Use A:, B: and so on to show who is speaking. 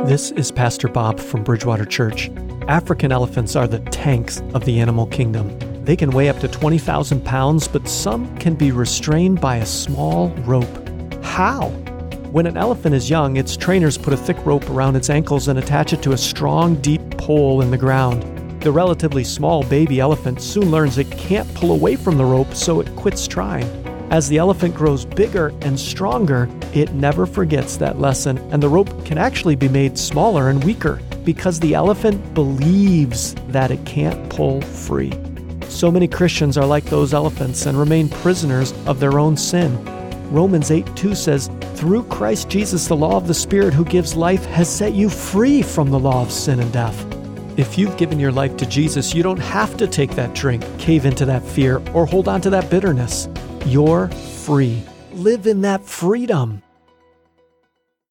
A: This is Pastor Bob from Bridgewater Church. African elephants are the tanks of the animal kingdom. They can weigh up to 20,000 pounds, but some can be restrained by a small rope. How? When an elephant is young, its trainers put a thick rope around its ankles and attach it to a strong, deep pole in the ground. The relatively small baby elephant soon learns it can't pull away from the rope, so it quits trying. As the elephant grows bigger and stronger, it never forgets that lesson, and the rope can actually be made smaller and weaker because the elephant believes that it can't pull free. So many Christians are like those elephants and remain prisoners of their own sin. Romans 8:2 says, "Through Christ Jesus, the law of the Spirit who gives life has set you free from the law of sin and death." If you've given your life to Jesus, you don't have to take that drink, cave into that fear, or hold on to that bitterness. You're free. Live in that freedom.